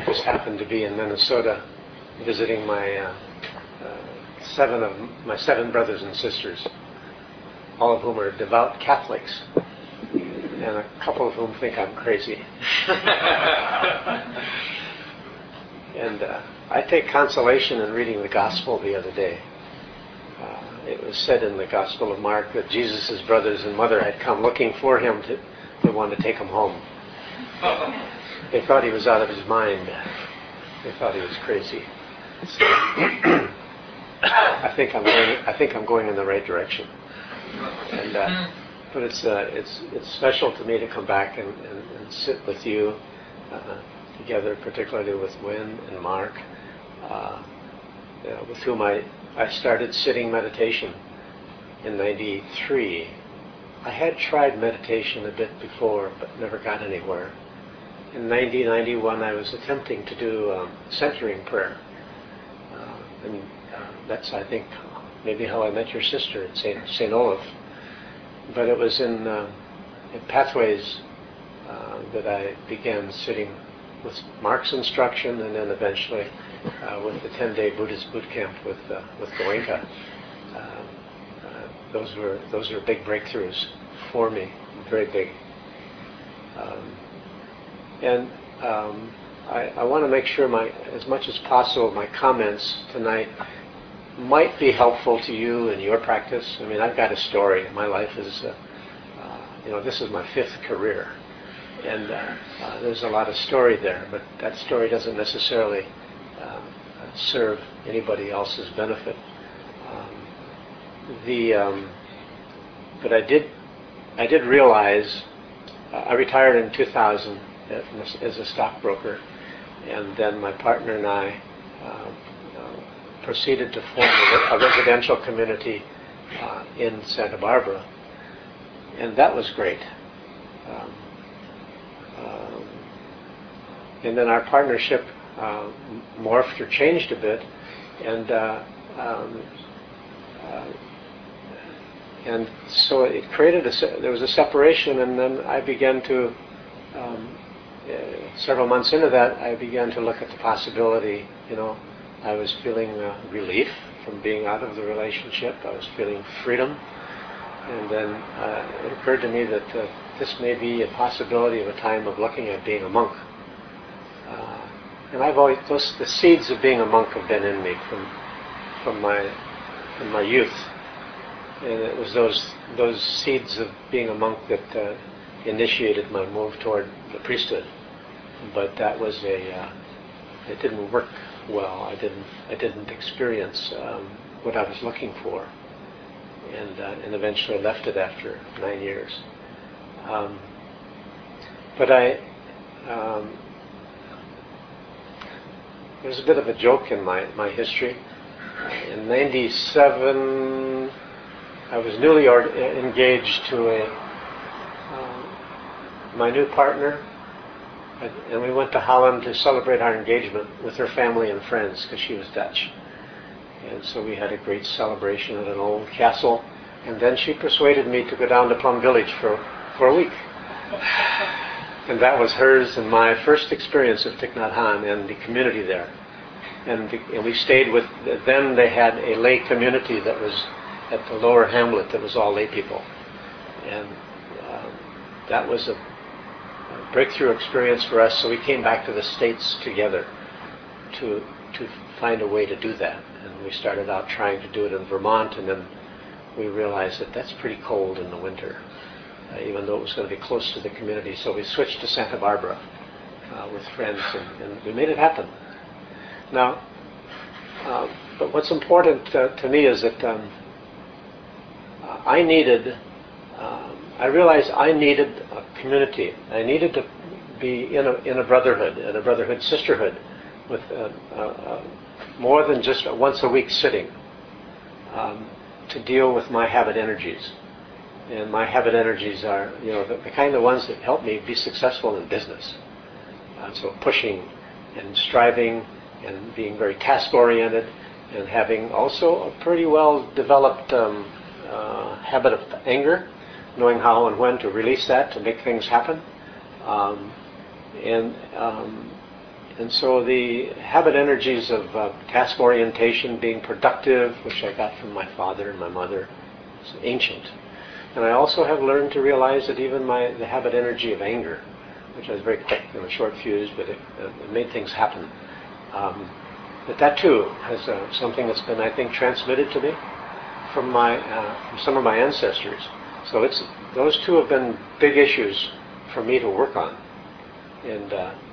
just happened to be in Minnesota visiting my seven brothers and sisters, all of whom are devout Catholics, and a couple of whom think I'm crazy. And I take consolation in reading the Gospel the other day. It was said in the Gospel of Mark that Jesus' brothers and mother had come looking for him to want to take him home. They thought he was out of his mind. They thought he was crazy. So, I think I'm going in the right direction. And but it's special to me to come back and sit with you together, particularly with Wynn and Mark, with whom I started sitting meditation in '93. I had tried meditation a bit before, but never got anywhere. In '91, I was attempting to do centering prayer. And that's, I think, maybe how I met your sister at St. Olaf. But it was in Pathways that I began sitting with Mark's instruction, and then eventually with the 10-day Buddhist boot camp with Goenka. Those were big breakthroughs for me, very big. I want to make sure as much as possible, my comments tonight might be helpful to you in your practice. I mean, I've got a story. My life is, this is my 5th career. And there's a lot of story there, but that story doesn't necessarily serve anybody else's benefit. But I did realize, I retired in 2000 as a stockbroker, and then my partner and I proceeded to form a residential community in Santa Barbara, and that was great. And then our partnership morphed or changed a bit, and so it created there was a separation, and then I began to several months into that, I began to look at the possibility. I was feeling relief from being out of the relationship. I was feeling freedom, and then it occurred to me that this may be a possibility of a time of looking at being a monk. And I've always the seeds of being a monk have been in me from my youth, and it was those seeds of being a monk that initiated my move toward the priesthood. But that was it didn't work well. I didn't experience what I was looking for, and eventually left it after 9 years. But there's a bit of a joke in my history. In '97, I was newly engaged to my new partner, and we went to Holland to celebrate our engagement with her family and friends, because she was Dutch. And so we had a great celebration at an old castle, and then she persuaded me to go down to Plum Village for a week. And that was hers and my first experience of Thich Nhat Hanh and the community there. And we stayed with, then they had a lay community that was at the lower hamlet that was all lay people. And that was a breakthrough experience for us, so we came back to the States together to find a way to do that. And we started out trying to do it in Vermont, and then we realized that that's pretty cold in the winter, even though it was going to be close to the community. So we switched to Santa Barbara with friends, and we made it happen. Now, but what's important to me is that I realized I needed a community. I needed to be in a brotherhood, sisterhood, with more than just a once a week sitting, to deal with my habit energies. And my habit energies are, the kind of ones that help me be successful in business. So pushing and striving and being very task-oriented, and having also a pretty well-developed habit of anger, knowing how and when to release that to make things happen, and And so the habit energies of task orientation, being productive, which I got from my father and my mother, is ancient. And I also have learned to realize that even the habit energy of anger, which I was very quick and a short fuse, but it made things happen. That too has something that's been, I think, transmitted to me from some of my ancestors. So those two have been big issues for me to work on and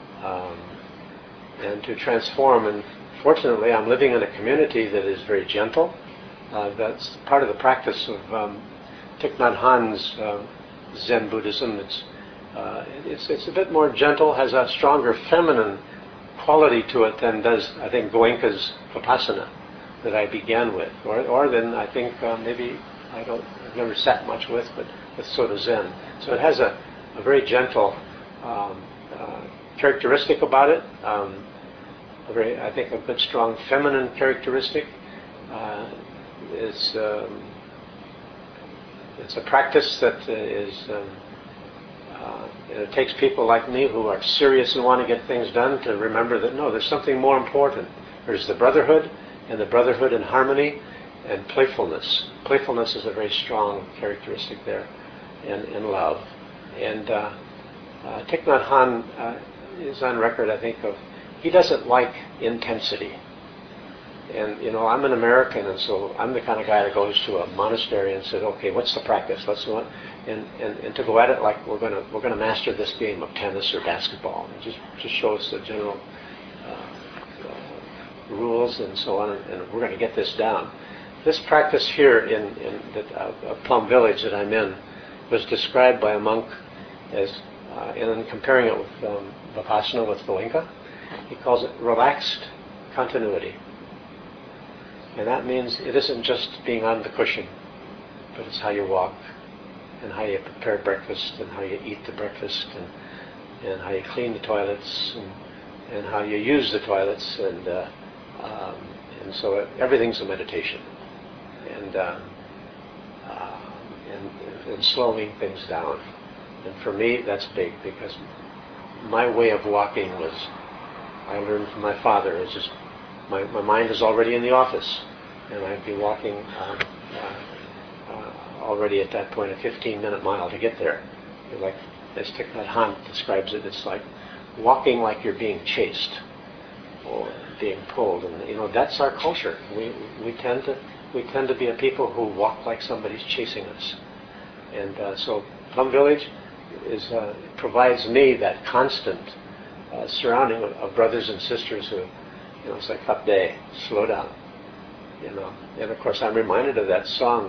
to transform. And fortunately, I'm living in a community that is very gentle. That's part of the practice of Thich Nhat Hanh's Zen Buddhism. It's a bit more gentle, has a stronger feminine quality to it than does, I think, Goenka's Vipassana that I began with, or then I think maybe I've never sat much with, but with Soto Zen. So it has a very gentle characteristic about it. I think a good, strong feminine characteristic. It's a practice that it takes people like me who are serious and want to get things done to remember that no, there's something more important. There's the brotherhood, and the brotherhood in harmony, and playfulness. Playfulness is a very strong characteristic there, and love. And Thich Nhat Hanh is on record, I think, he doesn't like intensity. And I'm an American, and so I'm the kind of guy that goes to a monastery and says, "Okay, what's the practice? Let's do it." And to go at it like we're gonna master this game of tennis or basketball, and just show us the general rules and so on, and we're going to get this down. This practice here in Plum Village that I'm in was described by a monk as, and comparing it with Vipassana with Goenka, he calls it relaxed continuity. And that means it isn't just being on the cushion, but it's how you walk, and how you prepare breakfast, and how you eat the breakfast, and how you clean the toilets, and how you use the toilets, and so everything's a meditation, and slowing things down. And for me, that's big, because my way of walking was, I learned from my father, is just my mind is already in the office, and I'd be walking already at that point a 15-minute mile to get there. Like, as Thich Nhat Hanh describes it, it's like walking like you're being chased or being pulled, and that's our culture. We tend to be a people who walk like somebody's chasing us, and so Plum Village provides me that constant surrounding of brothers and sisters who, it's like up day, slow down, And of course, I'm reminded of that song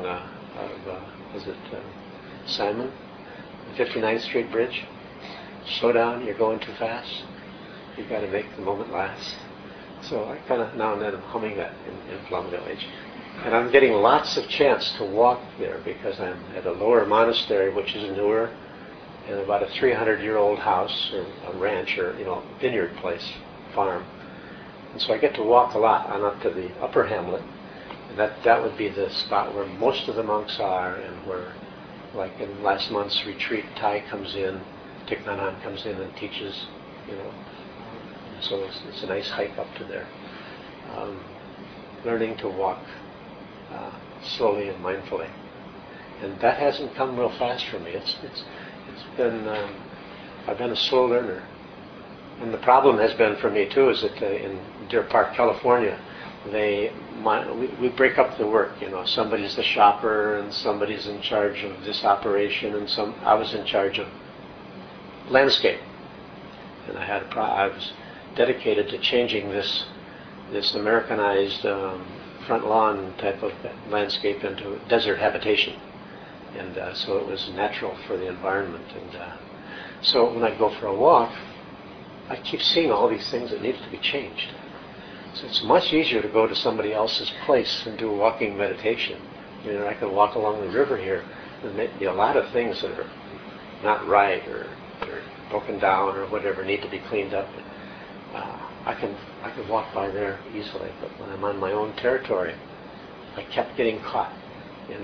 Simon, 59th Street Bridge. Slow down, you're going too fast. You've got to make the moment last. So I kind of now and then am humming that in Plum Village. And I'm getting lots of chance to walk there because I'm at a lower monastery, which is newer, and about a 300-year-old house or a ranch or vineyard place, farm. And so I get to walk a lot on up to the upper hamlet. And that would be the spot where most of the monks are, and where, like in last month's retreat, Thai comes in, Thich Nhat Hanh comes in and teaches, So it's a nice hike up to there. Learning to walk slowly and mindfully, and that hasn't come real fast for me. It's been I've been a slow learner, and the problem has been for me too is that in Deer Park, California, we break up the work. Somebody's the shopper, and somebody's in charge of this operation, and I was in charge of landscape, and I was dedicated to changing this Americanized front lawn type of landscape into desert habitation, and so it was natural for the environment. And so when I go for a walk, I keep seeing all these things that need to be changed. So it's much easier to go to somebody else's place and do a walking meditation. I can walk along the river here, and maybe a lot of things that are not right or broken down or whatever need to be cleaned up. I can walk by there easily, but when I'm on my own territory, I kept getting caught, and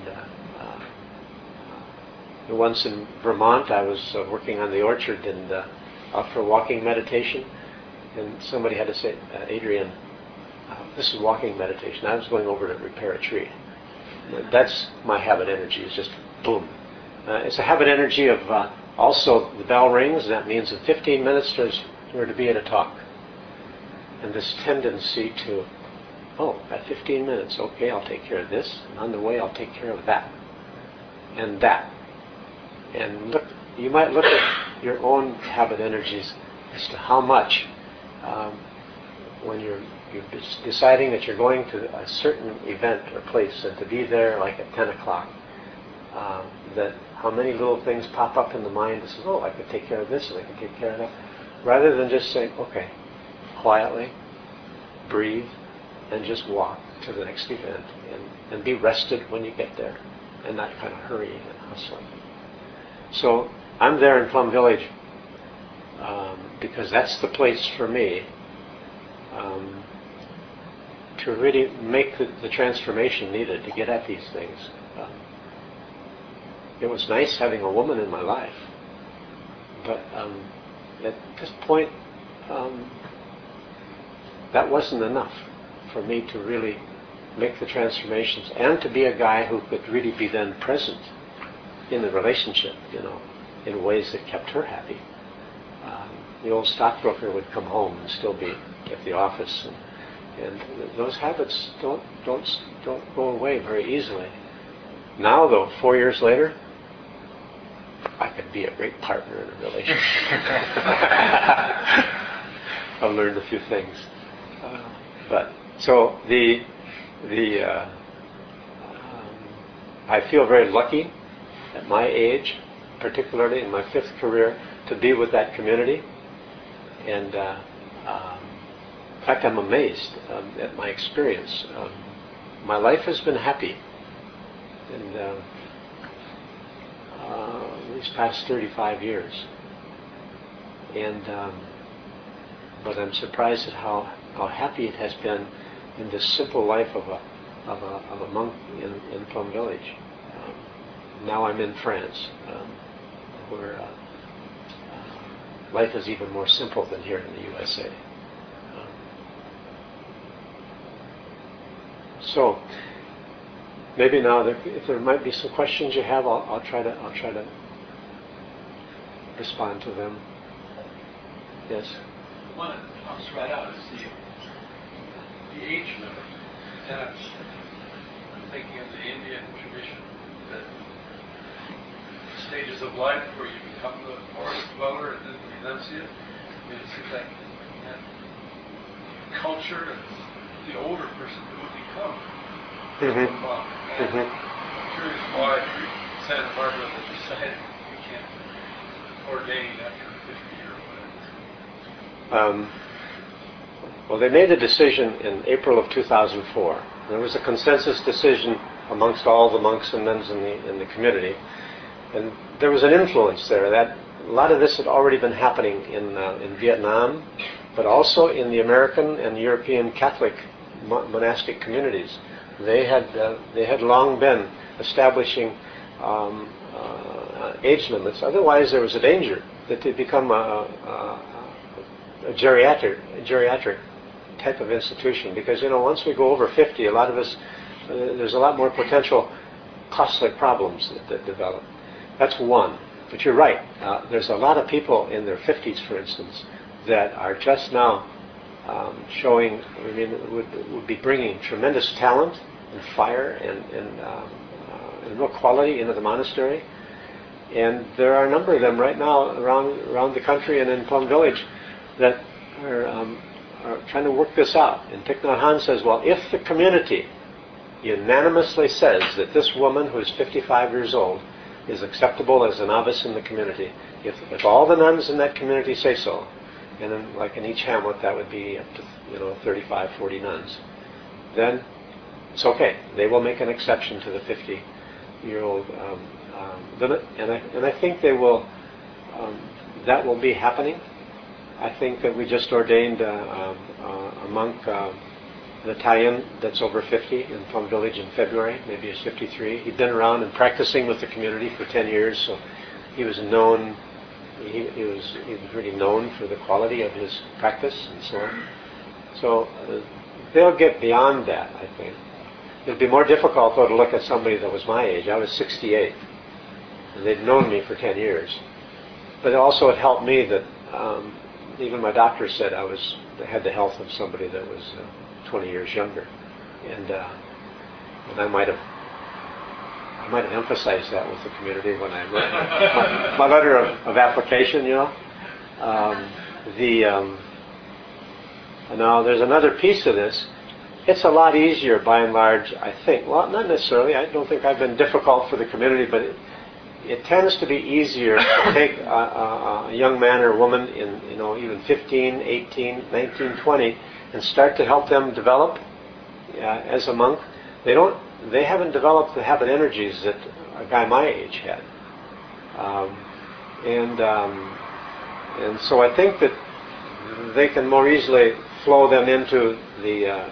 once in Vermont, I was working on the orchard and out for walking meditation, and somebody had to say, Adrian, this is walking meditation. I was going over to repair a tree. That's my habit energy, is just boom. It's a habit energy of also the bell rings, and that means in 15 minutes we're to be at a talk. And this tendency to, at 15 minutes, okay, I'll take care of this, and on the way I'll take care of that, and that. And look, you might look at your own habit energies as to how much, when you're deciding that you're going to a certain event or place and to be there like at 10 o'clock, that how many little things pop up in the mind that says, I could take care of this and I could take care of that, rather than just saying, okay, quietly, breathe, and just walk to the next event and be rested when you get there and not kind of hurrying and hustling. So I'm there in Plum Village because that's the place for me to really make the transformation needed to get at these things. It was nice having a woman in my life, but at this point, that wasn't enough for me to really make the transformations and to be a guy who could really be then present in the relationship, in ways that kept her happy. The old stockbroker would come home and still be at the office, and those habits don't go away very easily. Now, though, 4 years later, I could be a great partner in a relationship. I've learned a few things, but so I feel very lucky at my age, particularly in my 5th career, to be with that community. And in fact, I'm amazed at my experience. My life has been happy in these past 35 years, and but I'm surprised at how happy it has been in this simple life of a monk in Plum Village. Now I'm in France, where life is even more simple than here in the USA. So maybe now, if there might be some questions you have, I'll try to respond to them. Yes. One that pops right out is the age limit. And I'm thinking of the Indian tradition, that stages of life where you become the forest dweller and then the renunciate. It seems like that culture and the older person who would become a monk. And I'm curious why Santa Barbara has decided we can't ordain after 50 or whatever. Well, they made a decision in April of 2004. There was a consensus decision amongst all the monks and nuns in the community, and there was an influence there. That a lot of this had already been happening in Vietnam, but also in the American and European Catholic monastic communities. They had long been establishing age limits. Otherwise, there was a danger that they become a geriatric type of institution, because once we go over 50, a lot of us, there's a lot more potential costly problems that develop. That's one. But you're right. There's a lot of people in their 50s, for instance, that are just now showing, would be bringing tremendous talent and fire and real quality into the monastery. And there are a number of them right now around the country and in Plum Village that are trying to work this out. And Thich Nhat Hanh says, well, if the community unanimously says that this woman who is 55 years old is acceptable as a novice in the community, if all the nuns in that community say so, and then like in each hamlet that would be up to 35, 40 nuns, then it's okay. They will make an exception to the 50-year-old limit, and I think they will. That will be happening. I think that we just ordained a monk, an Italian that's over 50 in Plum Village in February. Maybe he's 53. He'd been around and practicing with the community for 10 years, so he was known he was really known for the quality of his practice and so on. So they'll get beyond that, I think. It'd be more difficult, though, to look at somebody that was my age. I was 68, and they'd known me for 10 years. But also it helped me that even my doctor said I had the health of somebody that was 20 years younger. And I might have emphasized that with the community when I wrote my letter of application, Now, there's another piece of this. It's a lot easier, by and large, I think. Well, not necessarily. I don't think I've been difficult for the community, but it tends to be easier to take a young man or woman in, even 15, 18, 19, 20, and start to help them develop as a monk. They haven't developed the habit energies that a guy my age had. And so I think that they can more easily flow them into the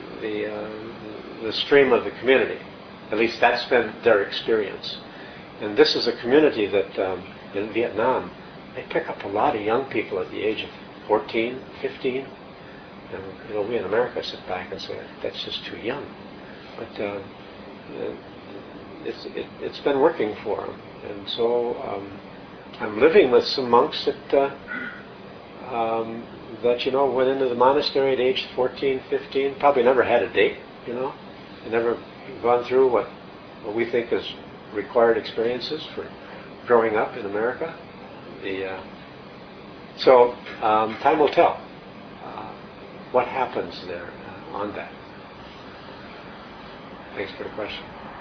stream of the community. At least that's been their experience. And this is a community that in Vietnam, they pick up a lot of young people at the age of 14, 15. And we in America sit back and say, that's just too young. But it's been working for them. And so I'm living with some monks that went into the monastery at age 14, 15, probably never had a date, and never gone through what we think is required experiences for growing up in America. So time will tell what happens there on that. Thanks for the question.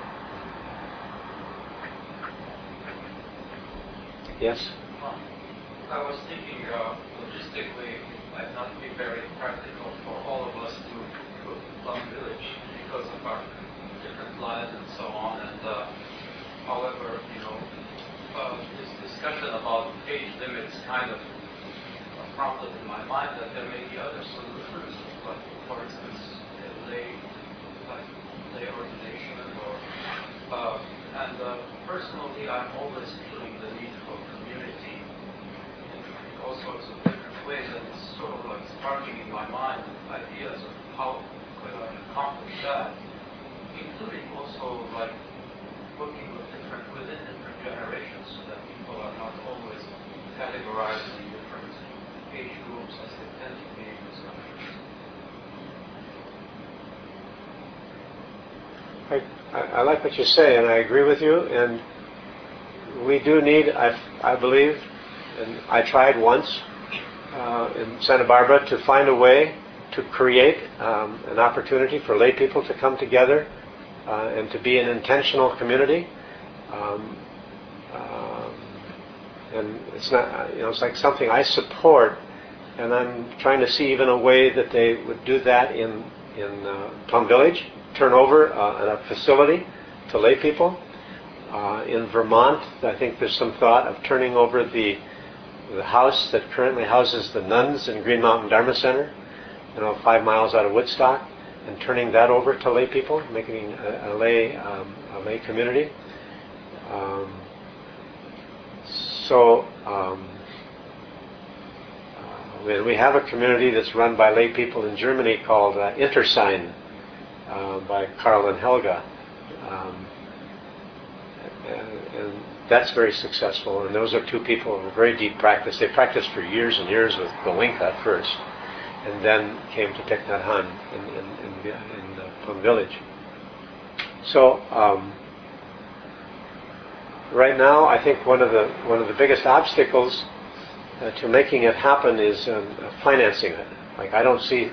Yes? I was thinking logistically, it might not be very practical for all of us to go to Plum Village because of our different lives and so on. And however, this discussion about age limits kind of prompted in my mind that there may be other solutions, like for instance, lay ordination or and personally, I'm always feeling the need for community in all sorts of different ways, and it's sort of like sparking in my mind ideas of how could I accomplish that, including also like working within different generations, so that people are not always categorized in different age groups as they tend to be in this country. I like what you say, and I agree with you. And we do need, I believe, and I tried once in Santa Barbara to find a way to create an opportunity for lay people to come together and to be an intentional community. And it's not, it's like something I support, and I'm trying to see even a way that they would do that in Plum Village. Turn over a facility to lay people. In Vermont, I think there's some thought of turning over the house that currently houses the nuns in Green Mountain Dharma Center, 5 miles out of woodstock, and turning that over to lay people, making a lay community. We have a community that's run by lay people in Germany called Intersign, by Carl and Helga. And that's very successful. And those are two people with very deep practice. They practiced for years and years with Goenka first, and then came to Thich Nhat Hanh in Plum Village. So right now, I think one of the biggest obstacles to making it happen is financing it. Like I don't see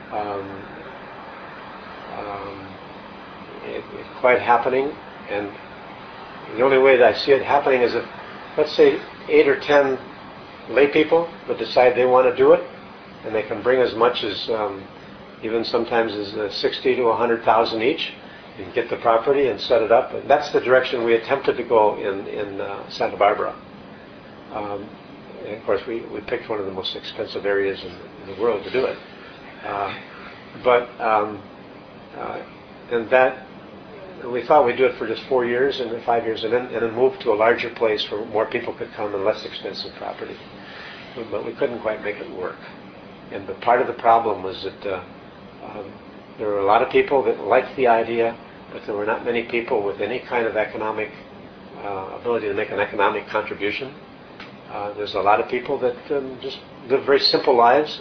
it quite happening, and the only way that I see it happening is if, let's say, 8 or 10 lay people would decide they want to do it, and they can bring as much as even sometimes as 60 to 100,000 each, and get the property and set it up. And that's the direction we attempted to go in Santa Barbara. And of course, we picked one of the most expensive areas in the world to do it. And that we thought we'd do it for just 4 years and then 5 years, and then move to a larger place where more people could come and less expensive property. But we couldn't quite make it work. And but part of the problem was that there were a lot of people that liked the idea, but there were not many people with any kind of economic ability to make an economic contribution. There's a lot of people that just live very simple lives,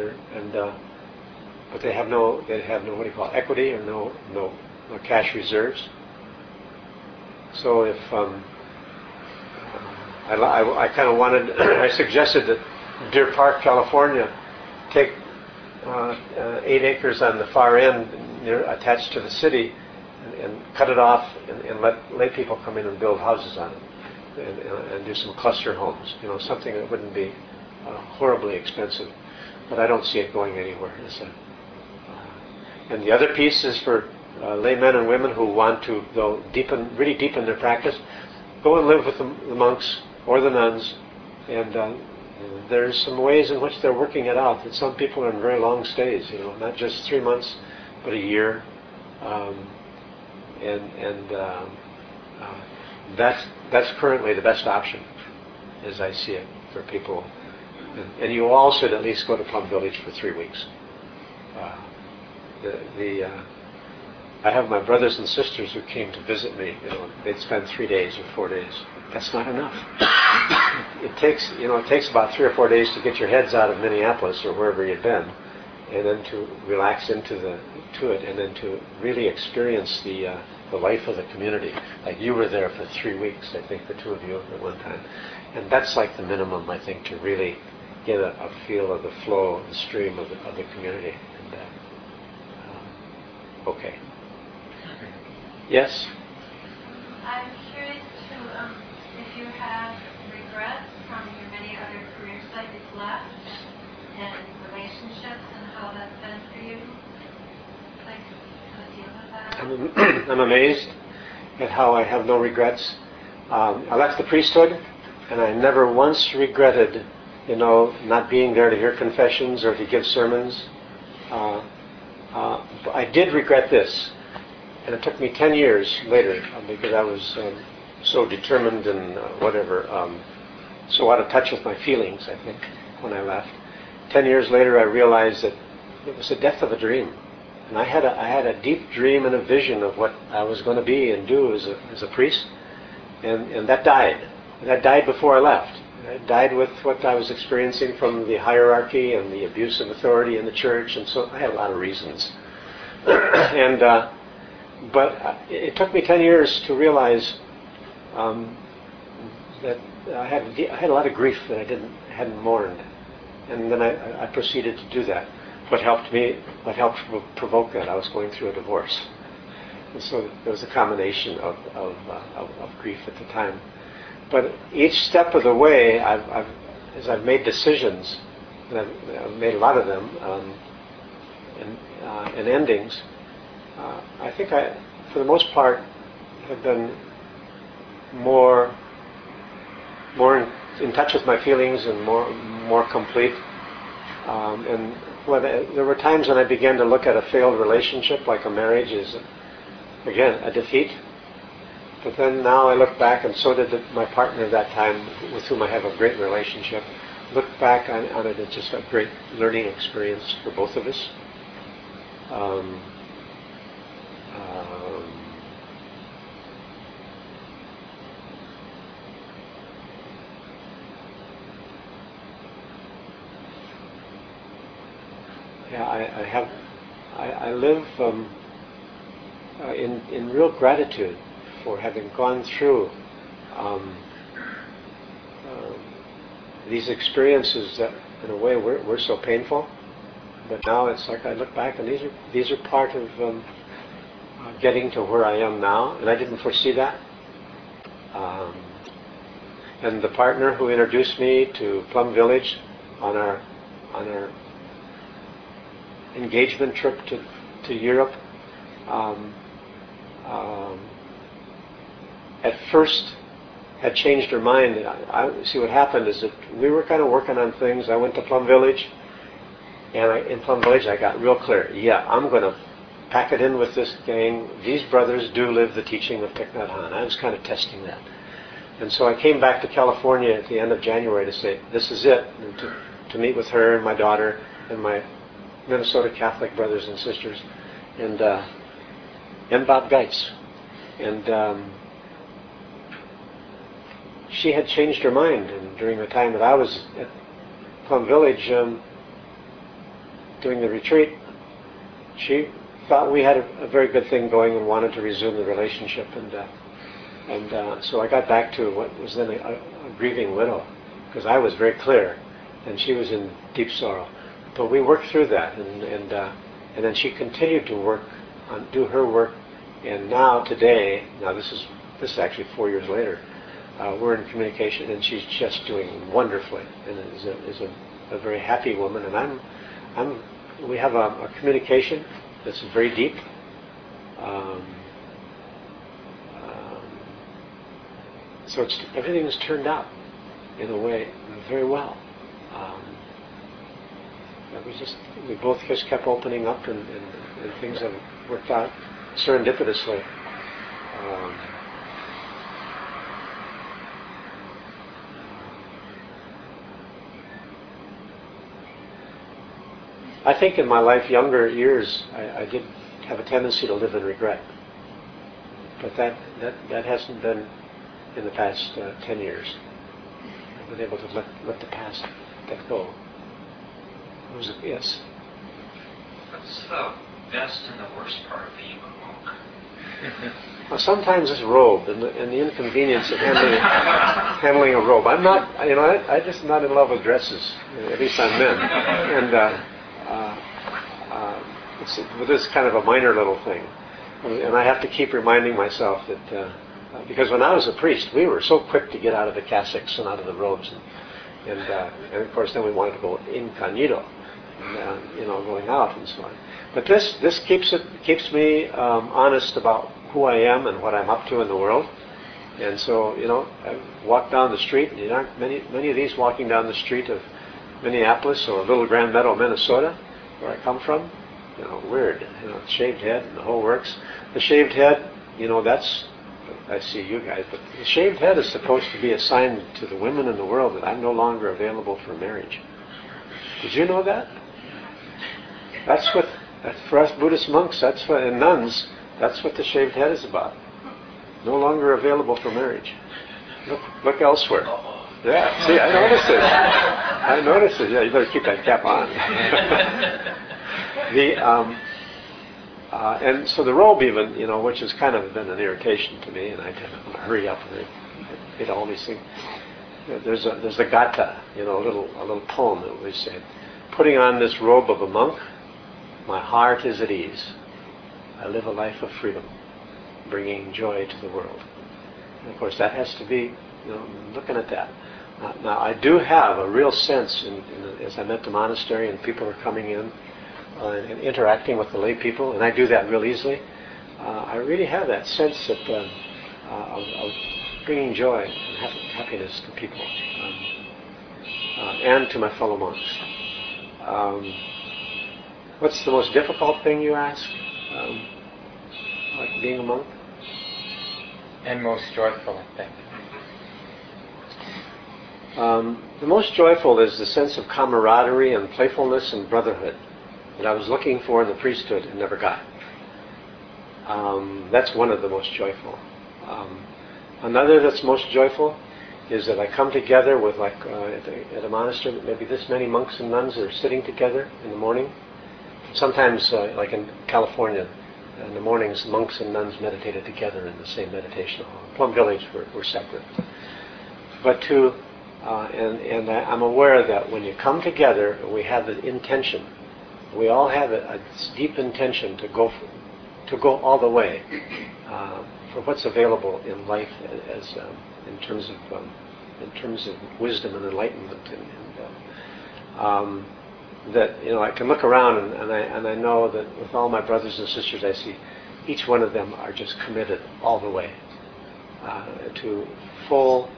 but they have no what do you call it, equity or no cash reserves. So if I kind of wanted, I suggested that Deer Park, California, take 8 acres on the far end attached to the city and cut it off and let lay people come in and build houses on it and do some cluster homes, something that wouldn't be horribly expensive. But I don't see it going anywhere. And the other piece is for laymen and women who want to go really deepen their practice, go and live with the monks or the nuns, and there's some ways in which they're working it out. That some people are in very long stays, not just 3 months, but a year, that's currently the best option, as I see it, for people. And you all should at least go to Plum Village for 3 weeks. I have my brothers and sisters who came to visit me. They'd spend 3 days or 4 days. That's not enough. It takes about 3 or 4 days to get your heads out of Minneapolis or wherever you've been, and then to relax into it, and then to really experience the life of the community. Like you were there for 3 weeks, I think, the two of you at one time, and that's like the minimum, I think, to really get a feel of the flow, the stream of the community. Okay. Yes? I'm curious if you have regrets from your many other careers that you've left, and relationships, and how that's been for you. Like, how to deal with that? I'm amazed at how I have no regrets. I left the priesthood, and I never once regretted, not being there to hear confessions or to give sermons. But I did regret this, and it took me 10 years later, because I was so determined and so out of touch with my feelings, I think, when I left. 10 years later, I realized that it was the death of a dream. And I had a deep dream and a vision of what I was going to be and do as a priest, and that died. That died before I left. It died with what I was experiencing from the hierarchy and the abuse of authority in the church, and so I had a lot of reasons. But it took me 10 years to realize that I had a lot of grief that I hadn't mourned, and then I proceeded to do that. What helped provoke that? I was going through a divorce, and so there was a combination of grief at the time. But each step of the way, as I've made decisions, and I've made a lot of them, and endings, I think for the most part, have been more in touch with my feelings and more complete. And there were times when I began to look at a failed relationship, like a marriage, as again a defeat. But then now I look back, and so did my partner at that time, with whom I have a great relationship. Look back on it as just a great learning experience for both of us. I live in real gratitude for having gone through these experiences that, in a way, were so painful. But now it's like I look back, and these are part of getting to where I am now, and I didn't foresee that. And the partner who introduced me to Plum Village on our engagement trip to Europe, at first had changed her mind. I see what happened is that we were kind of working on things. I went to Plum Village, and in Plum Village I got real clear. Yeah, I'm going to pack it in with this gang. These brothers do live the teaching of Thich Nhat Hanh. I was kind of testing that. And so I came back to California at the end of January to say, this is it, and to meet with her and my daughter and my Minnesota Catholic brothers and sisters, and Bob Geitz. And she had changed her mind, and during the time that I was at Plum Village doing the retreat, she thought we had a very good thing going and wanted to resume the relationship. And so I got back to what was then a grieving widow, because I was very clear, and she was in deep sorrow. But we worked through that, and then she continued to do her work. And now today, this is actually 4 years later, we're in communication, and she's just doing wonderfully, and is a very happy woman. And we have a communication that's very deep. So everything has turned out in a way very well. We both just kept opening up, and things have worked out serendipitously. I think in my life, younger years, I did have a tendency to live in regret, but that hasn't been in the past 10 years. I've been able to let the past let go. Yes. What's the best and the worst part of being a monk? Well, sometimes it's robe and the inconvenience of handling a robe. I'm not, I'm just not in love with dresses. At least on men, and this is kind of a minor little thing, and I have to keep reminding myself that because when I was a priest, we were so quick to get out of the cassocks and out of the robes, and of course then we wanted to go incognito, going out and so on. But this keeps me honest about who I am and what I'm up to in the world. And so, I walk down the street, and there aren't many of these walking down the street of Minneapolis or Little Grand Meadow, Minnesota, where I come from. Weird, shaved head and the whole works. The shaved head, that's, I see you guys, but the shaved head is supposed to be a sign to the women in the world that I'm no longer available for marriage. Did you know that? That's for us Buddhist monks, and nuns, that's what the shaved head is about. No longer available for marriage. Look elsewhere. Yeah, see, I noticed it. Yeah, you better keep that cap on. And so the robe even, which has kind of been an irritation to me, and I tend to hurry up and read all these things. There's a gatha, a little poem that we say, putting on this robe of a monk, my heart is at ease. I live a life of freedom, bringing joy to the world. And of course, that has to be, looking at that. Now, I do have a real sense, as I'm at the monastery and people are coming in and interacting with the lay people, and I do that real easily. I really have that sense of bringing joy and happiness to people and to my fellow monks. What's the most difficult thing, you ask? Like being a monk? And most joyful, I think. The most joyful is the sense of camaraderie and playfulness and brotherhood that I was looking for in the priesthood and never got. That's one of the most joyful. Another that's most joyful is that I come together with, at a monastery, maybe this many monks and nuns are sitting together in the morning. Sometimes, like in California, in the mornings, monks and nuns meditated together in the same meditation hall. Plum Village, we're separate. But I'm aware that when you come together, we have the intention. We all have a deep intention to go all the way for what's available in life, as in terms of wisdom and enlightenment, and that I can look around and I know that with all my brothers and sisters, I see each one of them are just committed all the way to full,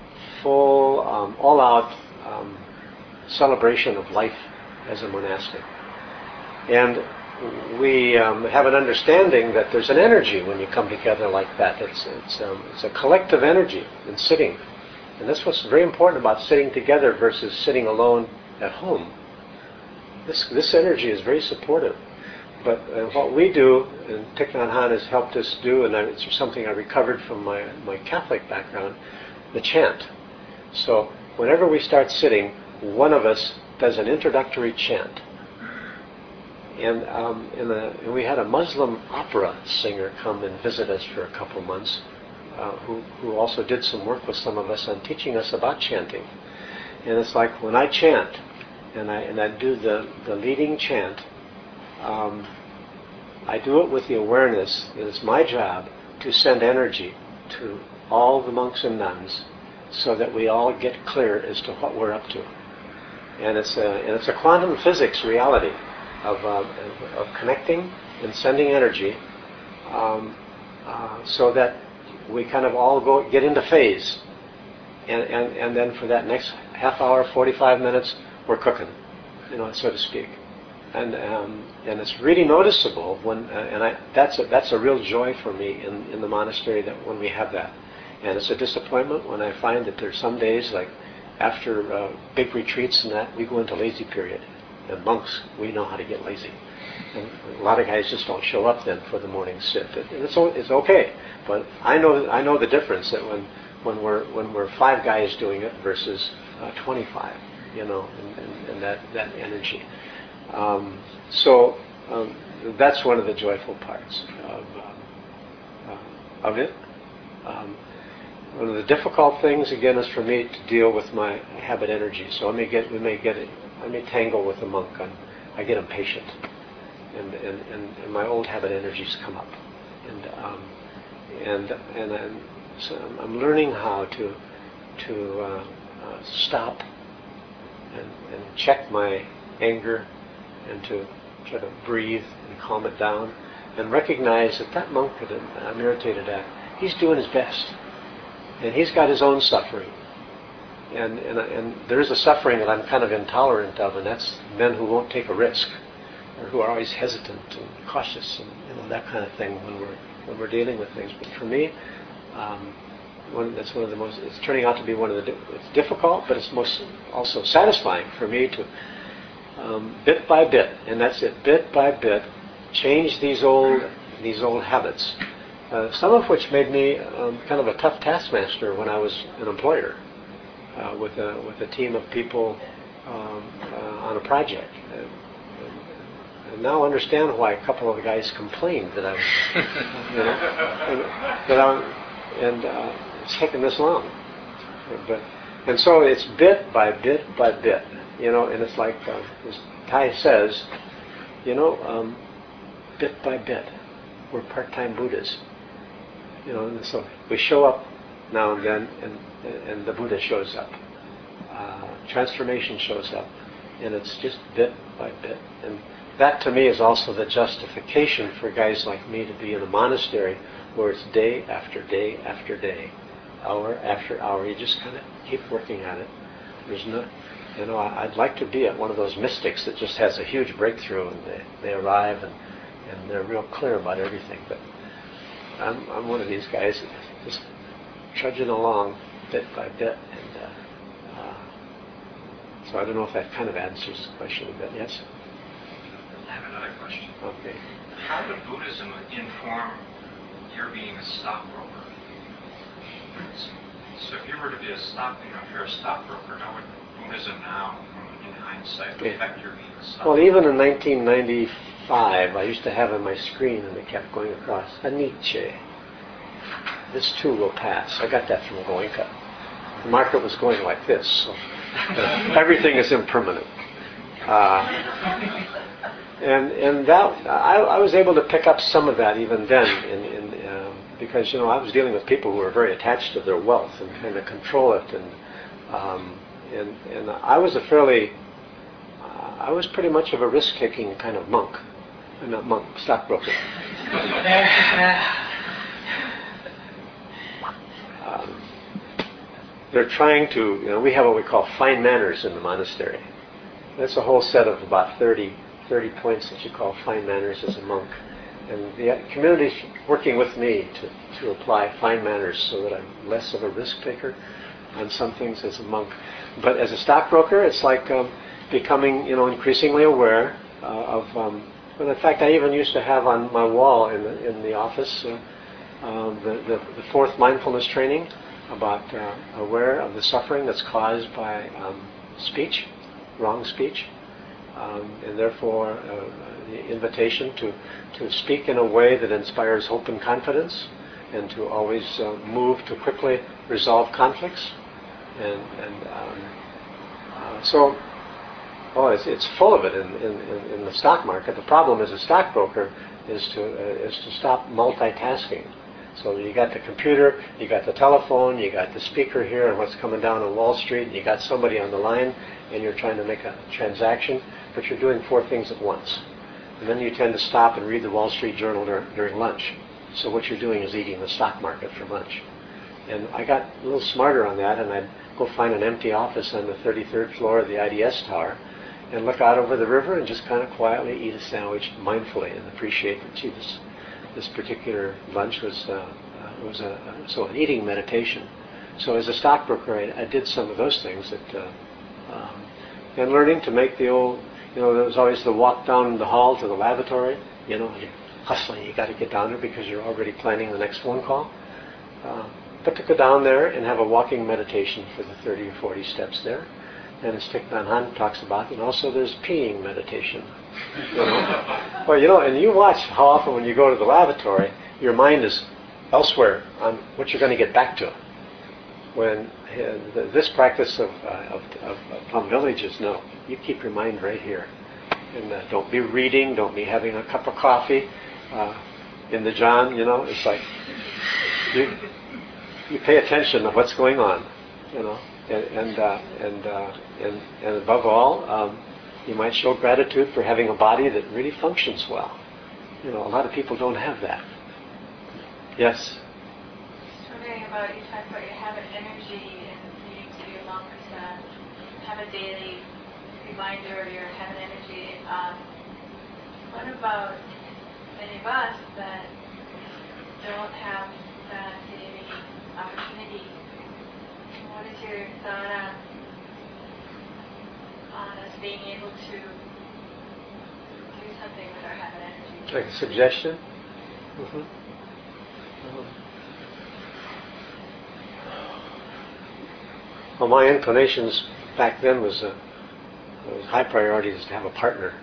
all-out celebration of life as a monastic. And we have an understanding that there's an energy when you come together like that. It's a collective energy in sitting. And that's what's very important about sitting together versus sitting alone at home. This energy is very supportive. But what we do, and Thich Nhat Hanh has helped us do, and it's something I recovered from my Catholic background, the chant. So whenever we start sitting, one of us does an introductory chant. And we had a Muslim opera singer come and visit us for a couple months, who also did some work with some of us on teaching us about chanting. And it's like when I chant, and I do the leading chant, I do it with the awareness that it's my job to send energy to all the monks and nuns so that we all get clear as to what we're up to. And it's a quantum physics reality of connecting and sending energy, so that we kind of all get into phase, and then for that next half hour, 45 minutes, we're cooking, so to speak. And it's really noticeable when, that's a real joy for me in the monastery, that when we have that. And it's a disappointment when I find that there's some days, like after big retreats and that, we go into lazy period. And monks, we know how to get lazy. And a lot of guys just don't show up then for the morning sit. And it's okay, but I know the difference that when we're 5 guys doing it versus 25, and that energy. So that's one of the joyful parts of it. One of the difficult things, again, is for me to deal with my habit energy. So I may tangle with a monk. I get impatient, and my old habit energies come up, and I'm learning how to stop and check my anger, and to try to breathe and calm it down, and recognize that monk that I'm irritated at, he's doing his best, and he's got his own suffering. And there is a suffering that I'm kind of intolerant of, and that's men who won't take a risk, or who are always hesitant and cautious, and that kind of thing when we're dealing with things. But for me, that's one of the most. It's turning out to be one of the. It's difficult, but it's most also satisfying for me to bit by bit, and that's it, bit by bit, change these old habits. Some of which made me kind of a tough taskmaster when I was an employer. With a team of people on a project, and now understand why a couple of the guys complained that I was, it's taken this long. And so it's bit by bit by bit, and it's like as Thai says, bit by bit. We're part-time Buddhas, and so we show up now and then, and the Buddha shows up. Transformation shows up, and it's just bit by bit. And that, to me, is also the justification for guys like me to be in a monastery where it's day after day after day, hour after hour. You just kind of keep working at it. There's no, I'd like to be at one of those mystics that just has a huge breakthrough, and they arrive and they're real clear about everything. But I'm one of these guys that just trudging along bit by bit, and so I don't know if that kind of answers the question a bit. Yes? I have another question. Okay. How did Buddhism inform your being a stockbroker? So if you were to be if you're a stockbroker, how would Buddhism now, in hindsight, affect your being a stockbroker? Well, even in 1995, I used to have on my screen, and it kept going across, Anicca. This too will pass. I got that from Goenka. The market was going like this, so everything is impermanent. And that I was able to pick up some of that even then, because I was dealing with people who were very attached to their wealth and kind of control it, and I was I was pretty much of a risk-taking kind of monk, not monk, stockbroker. They're trying to, we have what we call fine manners in the monastery. That's a whole set of about 30 30 points that you call fine manners as a monk. And the community's working with me to apply fine manners so that I'm less of a risk taker on some things as a monk. But as a stockbroker, it's like becoming, increasingly aware of. Well, in fact, I even used to have on my wall in the office the fourth mindfulness training about aware of the suffering that's caused by speech, wrong speech, and therefore the invitation to speak in a way that inspires hope and confidence, and to always move to quickly resolve conflicts, so it's full of it in the stock market. The problem as a stockbroker is to stop multitasking. So you got the computer, you got the telephone, you got the speaker here and what's coming down on Wall Street, and you got somebody on the line, and you're trying to make a transaction, but you're doing 4 things at once. And then you tend to stop and read the Wall Street Journal during lunch. So what you're doing is eating the stock market for lunch. And I got a little smarter on that, and I'd go find an empty office on the 33rd floor of the IDS tower and look out over the river and just kind of quietly eat a sandwich mindfully and appreciate that, gee, this particular lunch was an eating meditation. So as a stockbroker, I did some of those things and learning to make the old, there was always the walk down the hall to the lavatory, you're hustling, you got to get down there because you're already planning the next phone call. But to go down there and have a walking meditation for the 30 or 40 steps there. And as Thich Nhat Hanh talks about, and also there's peeing meditation. Well, and you watch how often when you go to the lavatory, your mind is elsewhere on what you're going to get back to. When this practice of Plum Village is, no, you keep your mind right here. And don't be reading, don't be having a cup of coffee in the John, it's like you pay attention to what's going on, and above all, you might show gratitude for having a body that really functions well. A lot of people don't have that. Yes? Just wondering about, you talked about you have an energy and needing to do monks have a daily reminder of your heaven energy. What about many of us that don't have that daily opportunity? What is your thought on us being able to do something with our heaven energy? Like a suggestion? Well, my inclinations back then was high priority is to have a partner,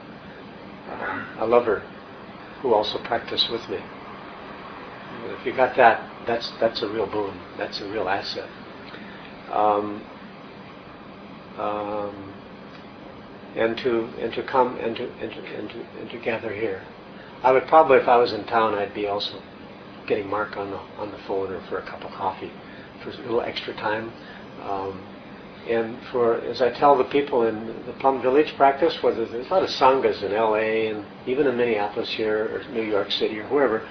a lover, who also practiced with me. If you got that, that's a real boon. That's a real asset. And to come and to gather here. I would probably, if I was in town, I'd be also getting Mark on the phone or for a cup of coffee for a little extra time. And as I tell the people in the Plum Village practice, whether there's a lot of sanghas in LA and even in Minneapolis here or New York City or wherever,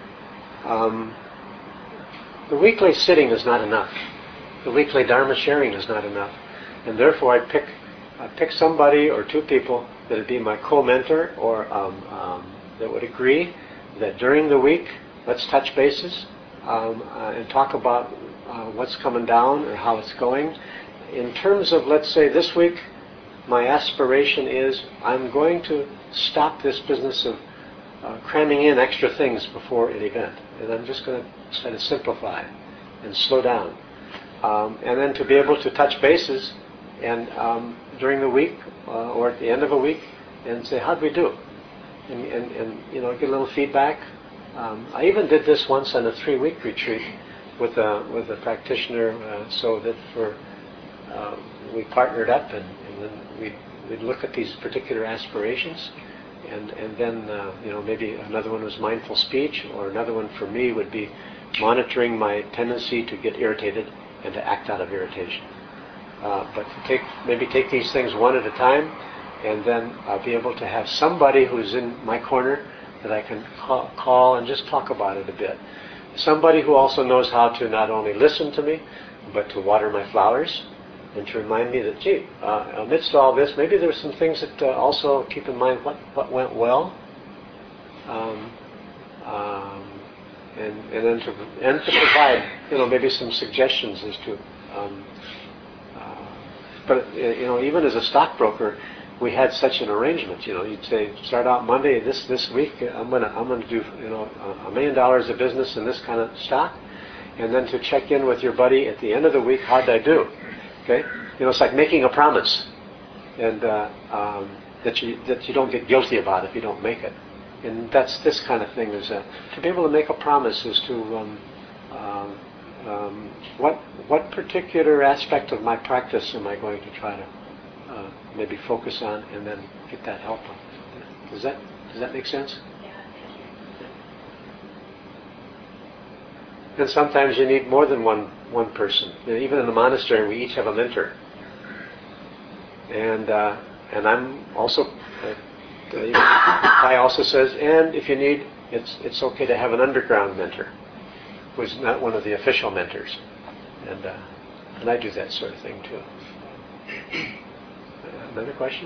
the weekly sitting is not enough. The weekly Dharma sharing is not enough. And therefore I'd pick somebody or 2 people that would be my co-mentor or that would agree that during the week, let's touch bases and talk about what's coming down or how it's going. In terms of, let's say, this week, my aspiration is I'm going to stop this business of cramming in extra things before an event. And I'm just going to try to simplify and slow down. And then to be able to touch bases and during the week or at the end of a week and say, how'd we do? And get a little feedback. I even did this once on a 3-week retreat with a practitioner, so that we partnered up and then we'd look at these particular aspirations, and then maybe another one was mindful speech, or another one for me would be monitoring my tendency to get irritated and to act out of irritation. But to take these things one at a time, and then be able to have somebody who's in my corner that I can call and just talk about it a bit. Somebody who also knows how to not only listen to me, but to water my flowers, and to remind me that, gee, amidst all this, maybe there were some things that also keep in mind what went well, and then to provide, maybe some suggestions as to. But even as a stockbroker, we had such an arrangement. You'd say, start out Monday this week. I'm gonna do $1 million of business in this kind of stock, and then to check in with your buddy at the end of the week. How'd I do? Okay, it's like making a promise, and that you don't get guilty about if you don't make it. And that's this kind of thing, is to be able to make a promise as to what particular aspect of my practice am I going to try to maybe focus on, and then get that help. Does that make sense? And sometimes you need more than one person. Even in the monastery, we each have a mentor. And I'm also. Thai also says, and if you need, it's okay to have an underground mentor, who's not one of the official mentors, and I do that sort of thing too. Another question?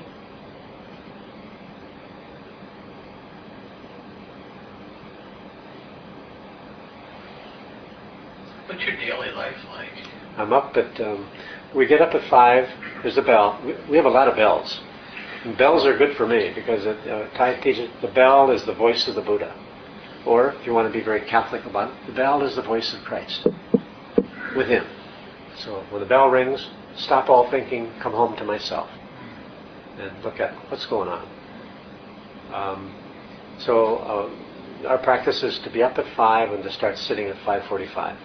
What's your daily life like? I'm up at. We get up at 5. There's a bell. We have a lot of bells. And bells are good for me because Thai teaches the bell is the voice of the Buddha. Or, if you want to be very Catholic about it, the bell is the voice of Christ within. So when the bell rings, stop all thinking, come home to myself, and look at what's going on. So our practice is to be up at 5 and to start sitting at 5:45.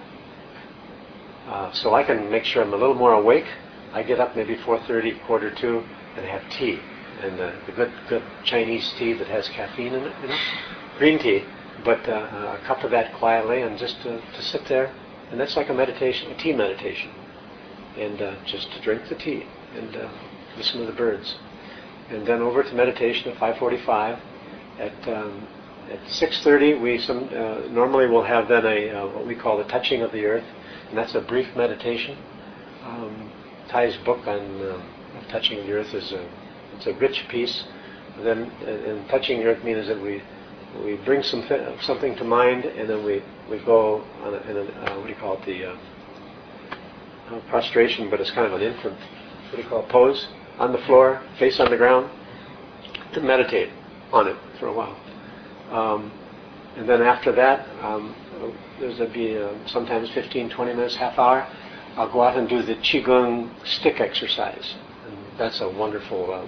So I can make sure I'm a little more awake. I get up maybe 4:30, 1:45, and have tea. And the good Chinese tea that has caffeine in it, green tea, but a cup of that quietly, and just to sit there, and that's like a meditation, a tea meditation, and just to drink the tea and listen to the birds, and then over to meditation at 5:45. At 6:30, we normally will have then what we call the touching of the earth, and that's a brief meditation. Thai's book on touching the earth is it's a rich piece. Then, and touching the earth means that we bring something to mind, and then we go on what do you call it, the prostration, but it's kind of an infant, what do you call it, pose on the floor, face on the ground, to meditate on it for a while. And then after that, there's sometimes 15, 20 minutes, half hour. I'll go out and do the Qigong stick exercise. And that's a wonderful,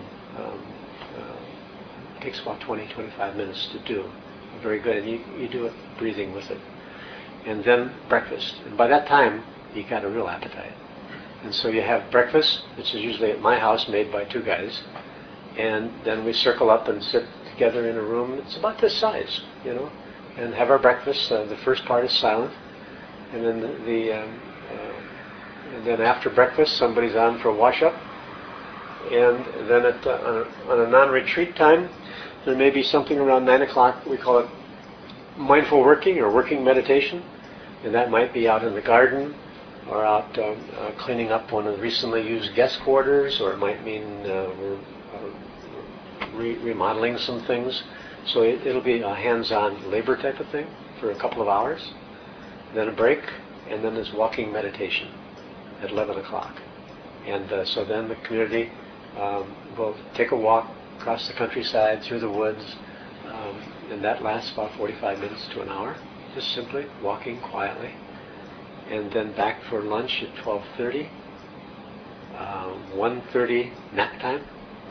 takes about 20, 25 minutes to do. Very good. And you do it breathing with it. And then breakfast. And by that time, you got a real appetite. And so you have breakfast, which is usually at my house, made by 2 guys. And then we circle up and sit together in a room. It's about this size, and have our breakfast. The first part is silent. And then and then after breakfast, somebody's on for a wash-up. And then on a non-retreat time, there may be something around 9 o'clock. We call it mindful working or working meditation. And that might be out in the garden, or out cleaning up one of the recently used guest quarters, or it might mean we're remodeling some things. So it'll be a hands-on labor type of thing for a couple of hours. Then a break, and then there's walking meditation at 11 o'clock. And so then the community will take a walk across the countryside, through the woods, and that lasts about 45 minutes to an hour, just simply walking quietly. And then back for lunch at 12:30, 1:30 nap time.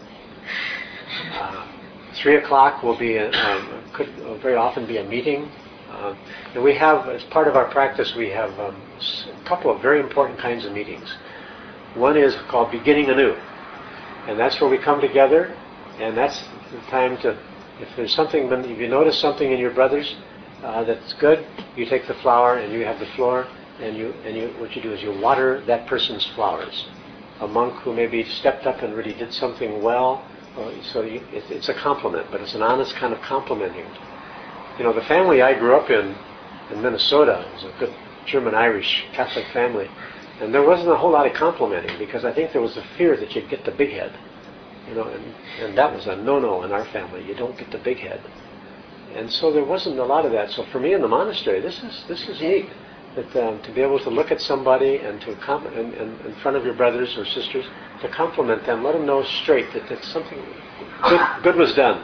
3 o'clock will be could very often be a meeting. And we have, as part of our practice, we have a couple of very important kinds of meetings. One is called Beginning Anew, and that's where we come together, and that's the time to, if there's something, if you notice something in your brothers that's good, you take the flower and you have the floor, and what you do is you water that person's flowers. A monk who maybe stepped up and really did something well, so it's a compliment, but it's an honest kind of complimenting. The family I grew up in Minnesota was a good German-Irish Catholic family, And there wasn't a whole lot of complimenting because I think there was a fear that you'd get the big head. And that was a no-no in our family. You don't get the big head. And so there wasn't a lot of that. So for me in the monastery, this is neat. That to be able to look at somebody and to in front of your brothers or sisters, to compliment them, let them know straight that something good was done.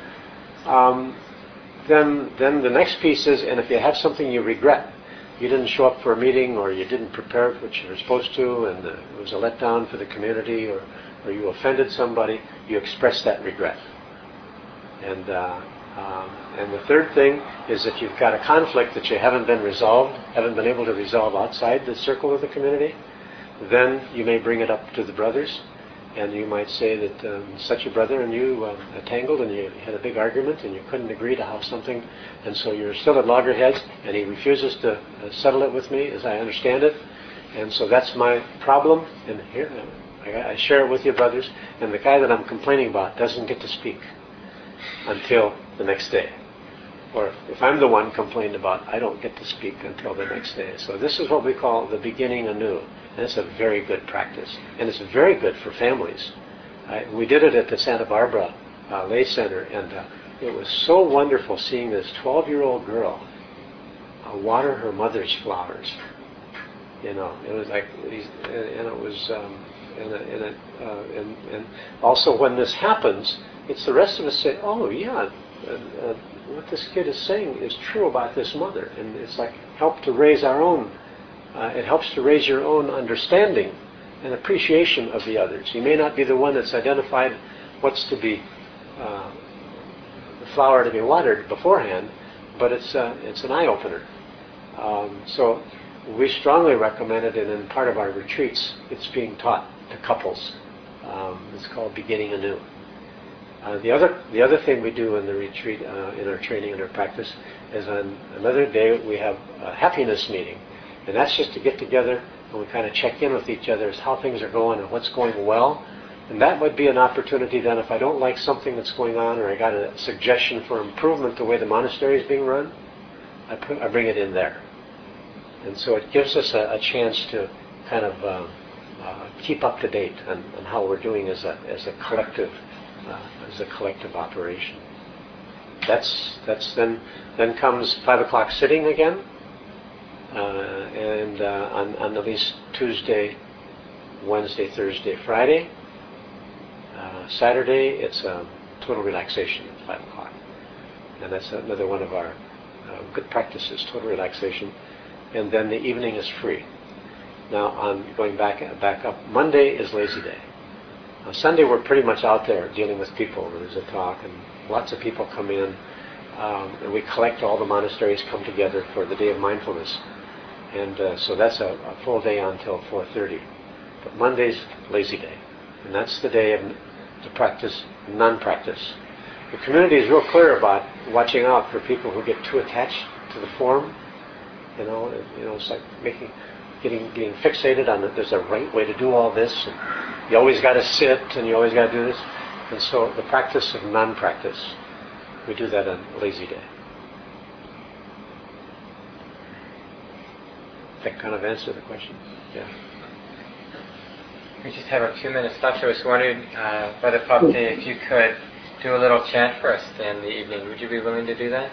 Then the next piece is, and if you have something you regret, you didn't show up for a meeting or you didn't prepare what you were supposed to, and it was a letdown for the community, or you offended somebody, you express that regret. And the third thing is that you've got a conflict that you haven't been able to resolve outside the circle of the community, then you may bring it up to the brothers, and you might say that such a brother and you tangled and you had a big argument and you couldn't agree to how something, and so you're still at loggerheads, and he refuses to settle it with me as I understand it, and so that's my problem, and here I share it with you, brothers, and the guy that I'm complaining about doesn't get to speak until the next day. Or if I'm the one complained about, I don't get to speak until the next day. So this is what we call the beginning anew. And it's a very good practice. And it's very good for families. We did it at the Santa Barbara Lay Center, and it was so wonderful seeing this 12-year-old girl water her mother's flowers. It was like, and it was, and also when this happens, it's the rest of us say, oh yeah, what this kid is saying is true about this mother, and it's like help to raise our own. It helps to raise your own understanding and appreciation of the others. You may not be the one that's identified what's to be the flower to be watered beforehand, but it's an eye opener. So we strongly recommend it, and in part of our retreats, it's being taught to couples. It's called Beginning Anew. The other thing we do in the retreat, in our training and our practice, is on another day we have a happiness meeting, and that's just to get together and we kind of check in with each other as how things are going and what's going well. And that would be an opportunity then, if I don't like something that's going on, or I got a suggestion for improvement the way the monastery is being run, I bring it in there. And so it gives us a chance to kind of keep up to date on how we're doing as a collective operation. That's then comes 5 o'clock sitting again, and on at least Tuesday, Wednesday, Thursday, Friday. Saturday it's total relaxation at 5 o'clock, and that's another one of our good practices, total relaxation. And then the evening is free. Now, on going back up, Monday is lazy day. Sunday we're pretty much out there dealing with people. There's a talk, and lots of people come in, and we collect all the monasteries, come together for the day of mindfulness. And so that's a full day until 4:30. But Monday's lazy day, and that's the day to practice non-practice. The community is real clear about watching out for people who get too attached to the form. It's like getting fixated on that there's a right way to do all this, and you always got to sit, and you always got to do this. And so the practice of non-practice, we do that on lazy day. That kind of answer the question? Yeah. We just have a few minutes left. I was wondering, Brother Papte, if you could do a little chant for us in the evening. Would you be willing to do that?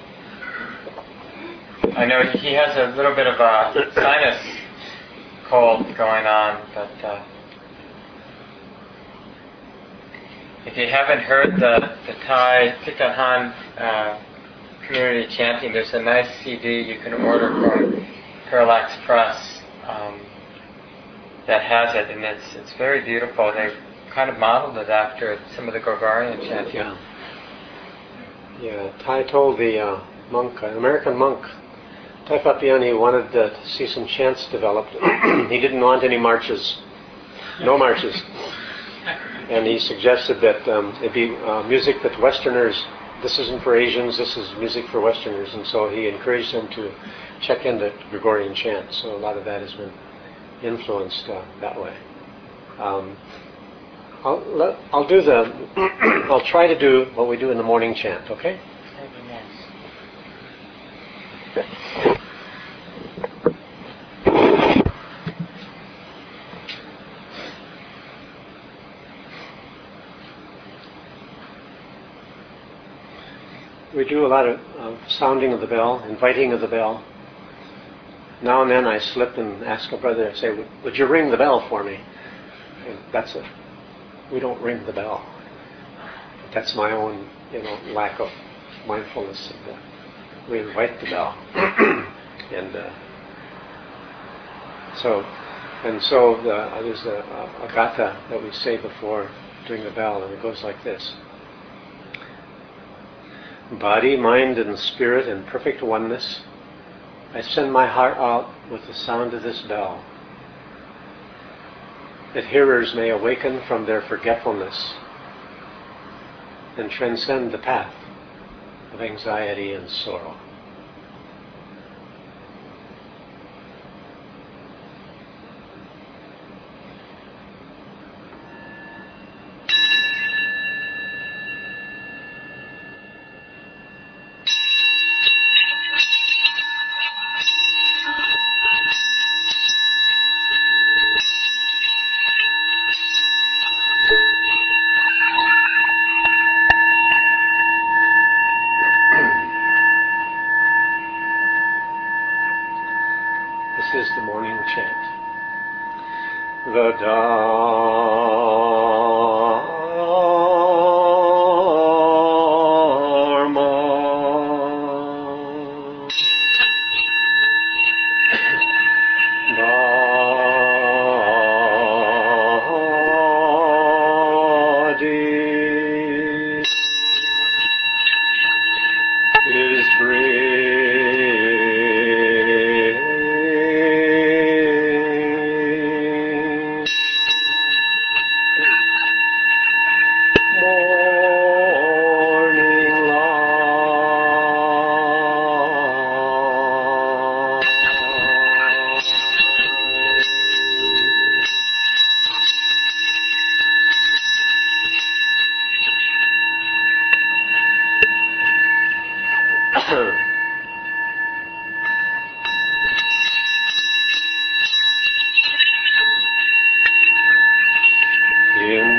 I know he has a little bit of a sinus cold going on, but if you haven't heard the Thai Thich Han community chanting, there's a nice CD you can order from Parallax Press that has it, and it's very beautiful. They kind of modeled it after some of the Gregorian chanting. Yeah. Thai told the monk, an American monk, Thai Papian, he wanted to see some chants developed. He didn't want any marches, no marches. And he suggested that it be music that Westerners, this isn't for Asians, this is music for Westerners. And so he encouraged them to check into Gregorian chant. So a lot of that has been influenced that way. I'll try to do what we do in the morning chant, okay? we do a lot of sounding of the bell, inviting of the bell. Now and then I slip and ask a brother, I say, would you ring the bell for me? And that's it. We don't ring the bell. That's my own, lack of mindfulness. We invite the bell. And so there's a gatha that we say before doing the bell, and it goes like this. Body, mind, and spirit in perfect oneness, I send my heart out with the sound of this bell, that hearers may awaken from their forgetfulness and transcend the path of anxiety and sorrow. This is the morning chant. The Body is morning light. In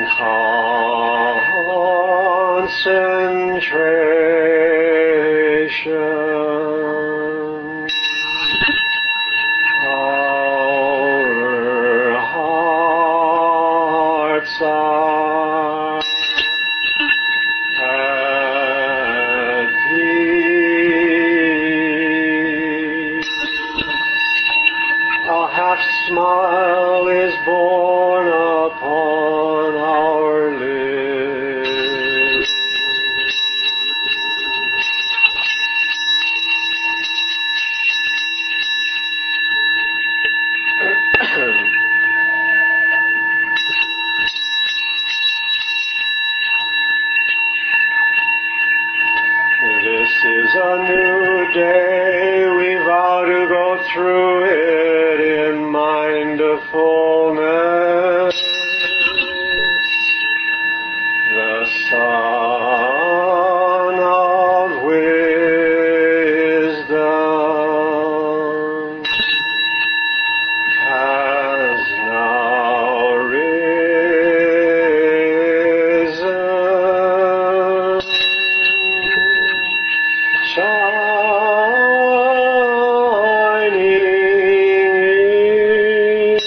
concentration, our hearts are at peace. A half smile is born upon our lips. This is a new day, we vow to go through it in mindfulness. The Son of Wisdom has now risen. Shining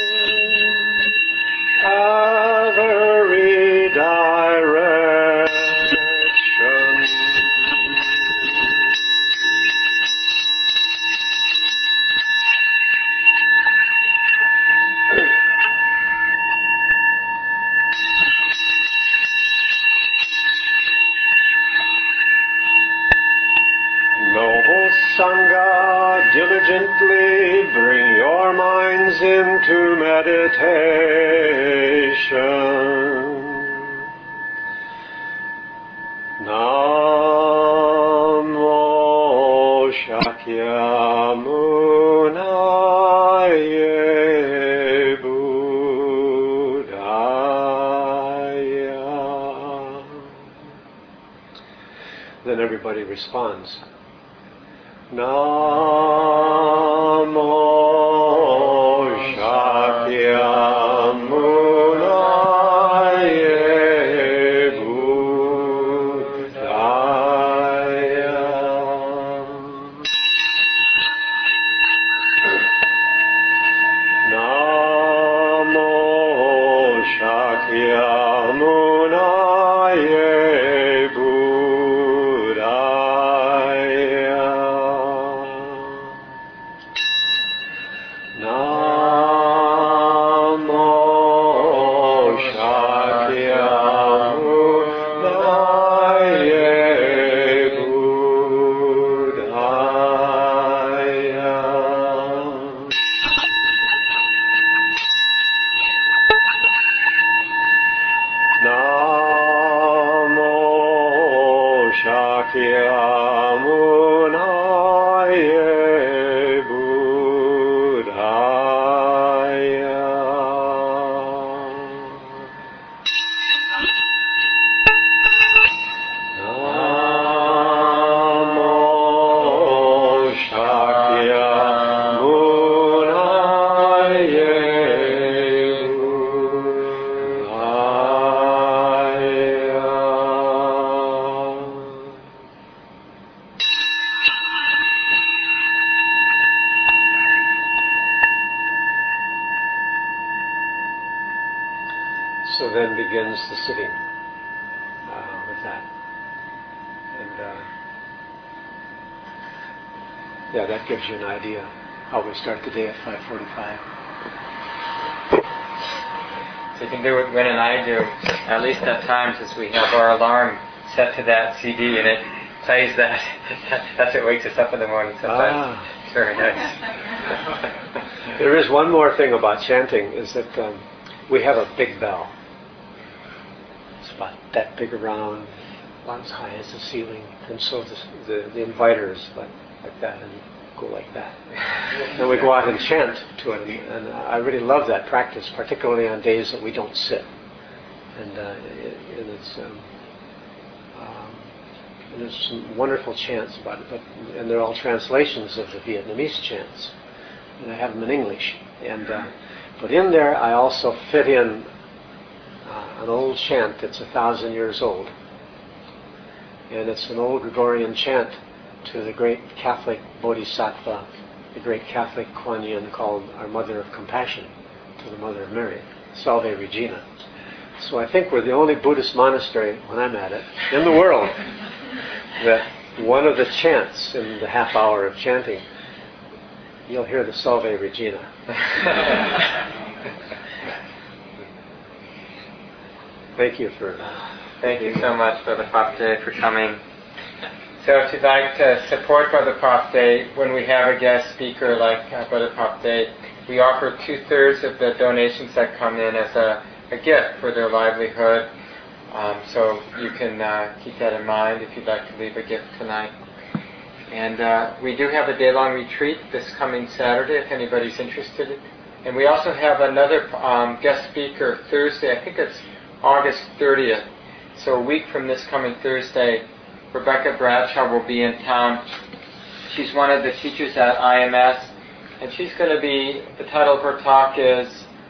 in every direction. Noble Sangha, diligently bring your minds into meditation. Namo Shakyamunaye Buddhaya. Then everybody responds. Namo Shakyamunaye Buddhaya. Shakyamunaye Buddhaya. Namo Shakyamunaye Buddhaya. So then begins the sitting with that. And yeah, that gives you an idea how we start the day at 5:45. So you can do what Win and I do, at least at times, as we have our alarm set to that CD and it plays that. That's what wakes us up in the morning sometimes. It's very nice. There is one more thing about chanting, is that we have a big bell. It's about that big around, about as high as the ceiling, and so the inviter is like that and go like that. And we go out and chant to it, and I really love that practice, particularly on days that we don't sit. And there's some wonderful chants about it, and they're all translations of the Vietnamese chants, and I have them in English. And but in there, I also fit in an old chant that's 1,000 years old, and it's an old Gregorian chant to the great Catholic Bodhisattva, the great Catholic Kuan Yin, called our Mother of Compassion, to the Mother of Mary, Salve Regina. So I think we're the only Buddhist monastery, when I'm at it, in the world that one of the chants in the half hour of chanting, you'll hear the Salve Regina. Thank you for... Thank you so much, Brother Popte, for coming. So if you'd like to support Brother Popte, when we have a guest speaker like Brother Popte, we offer 2/3 of the donations that come in as a gift for their livelihood. So you can keep that in mind if you'd like to leave a gift tonight. And we do have a day-long retreat this coming Saturday if anybody's interested. And we also have another guest speaker Thursday, I think it's August 30th. So a week from this coming Thursday, Rebecca Bradshaw will be in town. She's one of the teachers at IMS, and she's going to be, the title of her talk is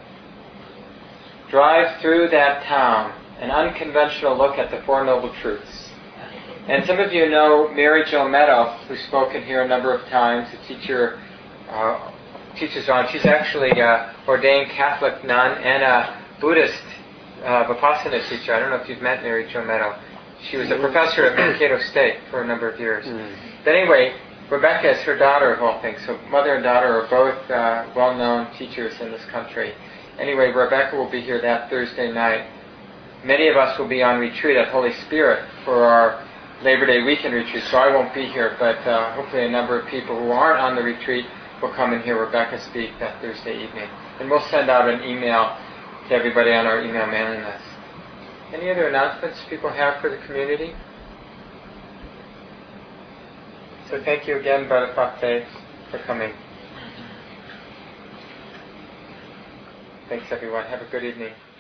Drive Through That Town, an unconventional look at the Four Noble Truths. And some of you know Mary Jo Meadow, who's spoken here a number of times, a teacher, teaches on. She's actually an ordained Catholic nun and a Buddhist Vipassana teacher. I don't know if you've met Mary Jo Meadow. She was a professor at Mankato State for a number of years. But anyway, Rebecca is her daughter of all things. So mother and daughter are both well-known teachers in this country. Anyway, Rebecca will be here that Thursday night. Many of us will be on retreat at Holy Spirit for our Labor Day weekend retreat, so I won't be here, but hopefully a number of people who aren't on the retreat will come and hear Rebecca speak that Thursday evening. And we'll send out an email to everybody on our email mailing list. Any other announcements people have for the community? So thank you again, Brother Popte, for coming. Thanks, everyone. Have a good evening.